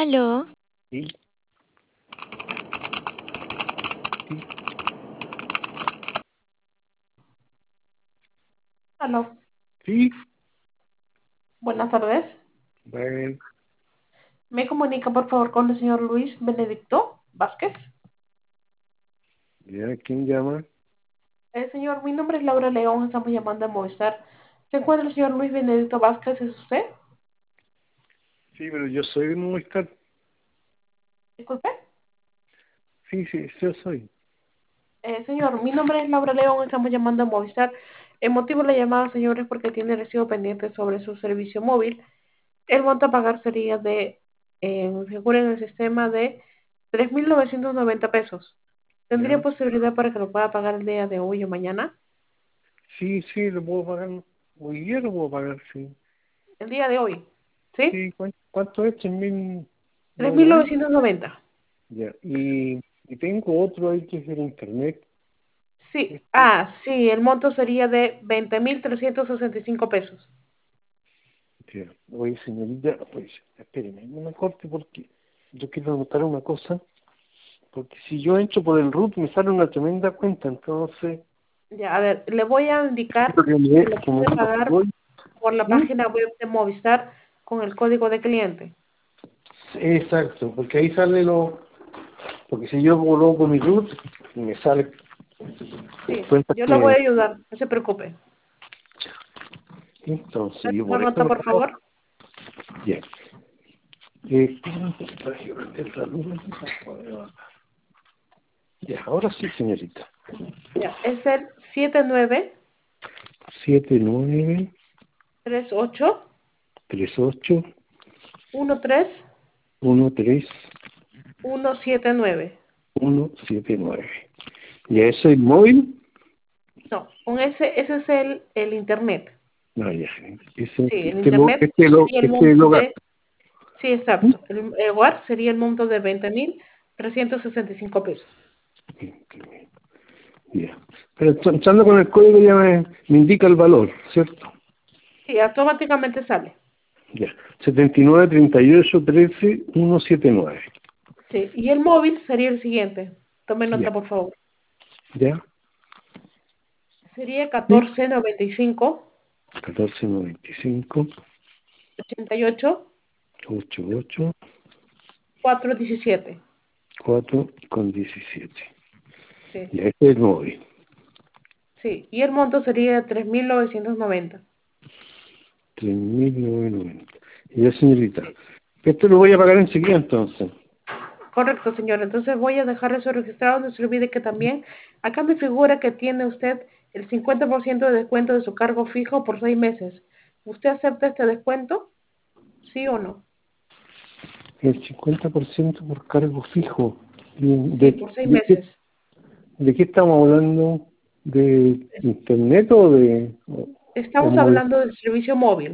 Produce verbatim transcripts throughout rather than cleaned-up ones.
Aló, Sí, sí, Aló, sí, buenas tardes. bueno, ¿Me comunica por favor con el señor Luis Benedicto Vázquez? ya, ¿quién llama? El señor, mi nombre es Laura León, estamos llamando a Movistar. ¿Se encuentra el señor Luis Benedicto Vázquez? ¿Es usted? Sí, pero yo soy de Movistar. Disculpe. Sí, sí, yo soy. Eh, señor, mi nombre es Laura León, estamos llamando a Movistar. El motivo de la llamada, señor, es porque tiene recibo pendiente sobre su servicio móvil. El monto a pagar sería de, eh, figura en el sistema de tres mil novecientos noventa pesos. ¿Tendría ¿Ya? posibilidad para que lo pueda pagar el día de hoy o mañana? Sí, sí, lo puedo pagar. Hoy día lo puedo pagar, sí. El día de hoy, ¿sí? Sí, ¿cuán- ¿cuánto es? ¿Tres mil tres mil novecientos? novecientos noventa. Ya, y, y tengo otro ahí que es el internet. Sí, Este, ah, sí, el monto sería de veinte mil trescientos sesenta y cinco pesos. ya. Oye, señorita, pues, espéreme, no me corte porque yo quiero anotar una cosa. Porque si yo entro por el root me sale una tremenda cuenta, entonces... Ya, a ver, le voy a indicar Quiero que que me, lo que me puede pagar doy. por la ¿Mm? página web de Movistar con el código de cliente. Exacto, porque ahí sale lo... Porque si yo coloco mi root, me sale Sí, cuenta yo lo voy que... a ayudar, no se preocupe. Entonces, ¿Me yo toma por eso nota, me por pongo... favor? Bien. Eh, traje esta luz. Ya, ahora sí, señorita. Ya, es el siete nueve Siete nueve tres ocho tres ocho uno tres uno tres uno siete nueve. uno siete nueve. ¿Ya eso es móvil? No, con ese, ese es el, el internet. No, ya. Ese, Sí, el este lo, internet este lo, sería el este monto lo de. gasto. Sí, exacto. El, el hogar sería el monto de veinte mil trescientos sesenta y cinco pesos. Ya. Pero entrando con el código ya me, me indica el valor, ¿cierto? Sí, automáticamente sale. Ya. setenta y nueve treinta y ocho trece ciento setenta y nueve. Sí, y el móvil sería el siguiente. Tome Ya. nota, por favor. Ya. Sería Sí. catorce noventa y cinco catorce noventa y cinco ochenta y ocho ochenta y ocho cuatro diecisiete. cuatro con diecisiete. Sí, Ya, este es el móvil. sí. Y el monto sería tres mil novecientos noventa. tres mil novecientos noventa. Y ya, señorita. Sí. Esto lo voy a pagar enseguida entonces. Correcto, señor. Entonces voy a dejar eso registrado. No se olvide que también acá me figura que tiene usted el cincuenta por ciento de descuento de su cargo fijo por seis meses. ¿Usted acepta este descuento? ¿Sí o no? El cincuenta por ciento por cargo fijo. ¿Y Sí, ¿De, por seis de, qué, meses. de qué estamos hablando? ¿De internet o de o, o Estamos móvil? hablando del servicio móvil,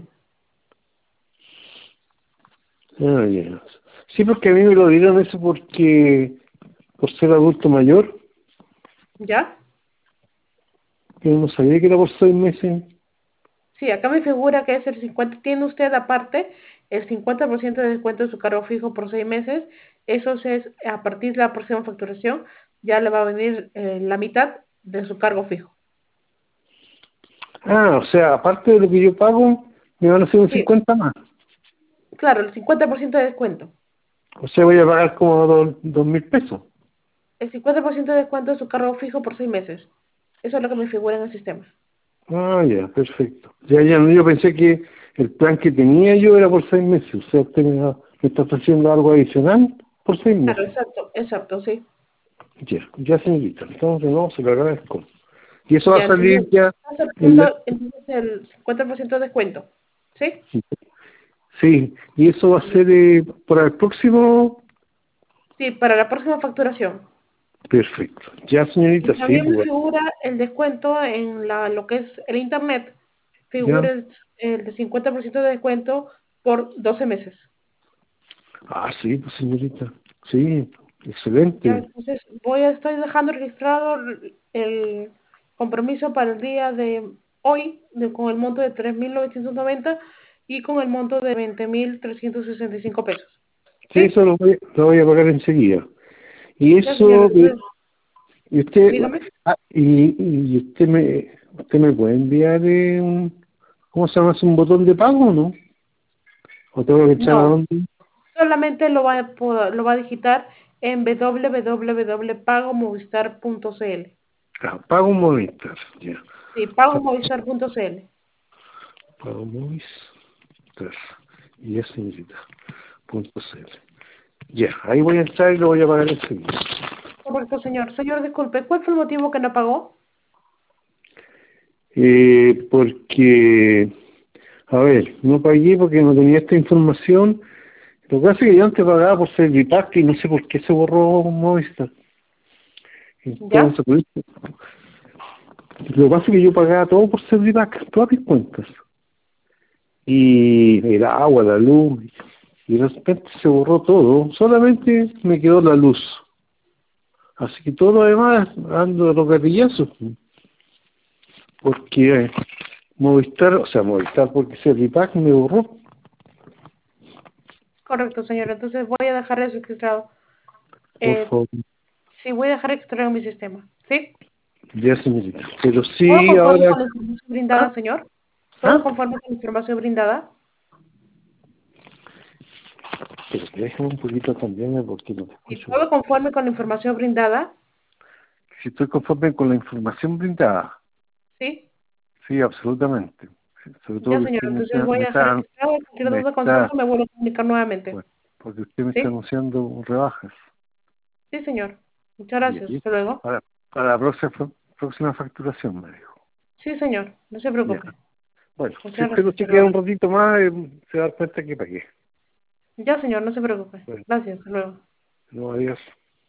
Ah, ya. Sí, porque a mí me lo dieron eso porque por ser adulto mayor, ¿ya? yo no sabía que era por seis meses. Sí, acá me figura que es el cincuenta. Tiene usted aparte el cincuenta por ciento de descuento de su cargo fijo por seis meses. Eso es a partir de la próxima facturación, ya le va a venir eh, la mitad de su cargo fijo. Ah, o sea, aparte de lo que yo pago, me van a hacer un Sí, cincuenta más. claro, el cincuenta por ciento de descuento. O sea, voy a pagar como dos, dos mil pesos. El cincuenta por ciento de descuento de su cargo fijo por seis meses. Eso es lo que me figura en el sistema. Ah, ya, perfecto. Ya, ya, no, yo pensé que el plan que tenía yo era por seis meses. O sea, usted me, va- me está ofreciendo algo adicional por seis Claro, meses. exacto, exacto, sí. Ya, ya, señorita. Entonces, no, se lo agradezco. Y eso va Ya, a entonces, salir ya está en la... aceptando entonces el cincuenta por ciento de descuento. ¿Sí? Sí, y eso va a ser eh, para el próximo... Sí, para la próxima facturación. Perfecto. Ya, Y señorita, sí, también me pues, figura el descuento en la, lo que es el internet. ya. Figura el, el de cincuenta por ciento de descuento por doce meses. Ah, sí, pues, señorita. Sí, Ya, excelente. entonces voy a estoy dejando registrado el compromiso para el día de hoy de, con el monto de tres mil novecientos noventa y con el monto de veinte mil trescientos sesenta y cinco pesos. Sí, ¿Sí? eso lo voy, lo voy a pagar enseguida. Y Ya, señor, eso, y entonces, y usted, dígame. ah, y, y usted me, usted me puede enviar eh, un, ¿cómo se llama? ¿Es un botón de pago, no? ¿O tengo que echar a No, dónde? solamente lo va a, po- lo va a digitar en w w w punto pago movistar punto c l. Ah, pago Movistar, ya. Sí, pago movistar punto c l. Pago Movistar. Y eso significa punto cl. Ya, ahí voy a entrar y lo voy a pagar enseguida. Correcto, señor. Señor, disculpe, ¿cuál fue el motivo que no pagó? Eh, porque, a ver, no pagué porque no tenía esta información. Lo que pasa es que yo antes pagaba por Servipack y no sé por qué se borró Movistar. ¿Ya? Entonces, por eso- lo que pasa es que yo pagaba todo por Servipack, todas mis cuentas. Y el agua, la luz, y de repente se borró todo, solamente me quedó la luz. Así que todo lo demás ando de los gatillazos, porque eh, Movistar, o sea, Movistar, porque Servipack me borró, Correcto, señor. Entonces voy a dejar eso registrado. por Eh, favor. sí, voy a dejar registrado en mi sistema. ¿Sí? Ya, señorita. Pero ¿Todo sí, conforme ahora... con la información ¿Ah? brindada, señor? ¿Todo ¿Ah? conforme con la información brindada? Pero déjame un poquito también, porque no te Sí, escucho. todo conforme con la información brindada. Si estoy conforme con la información brindada, ¿Sí? sí, absolutamente. Sí, sobre todo Ya, que señor. usted me Entonces está, voy me a dejar está, registrado. Cualquier me duda o está, consulta me vuelvo a comunicar nuevamente. bueno, porque usted me está ¿Sí? anunciando rebajas. Sí, señor. Muchas Y gracias. aquí, Hasta luego. para, para la próxima, próxima facturación, me dijo. Sí, señor. No se Ya. preocupe. Bueno, si Muchas usted lo gracias. Hasta chequea un luego. ratito más, eh, se va a dar cuenta que pagué. Ya, señor. No se preocupe. Bueno, Gracias. Hasta luego. no, adiós.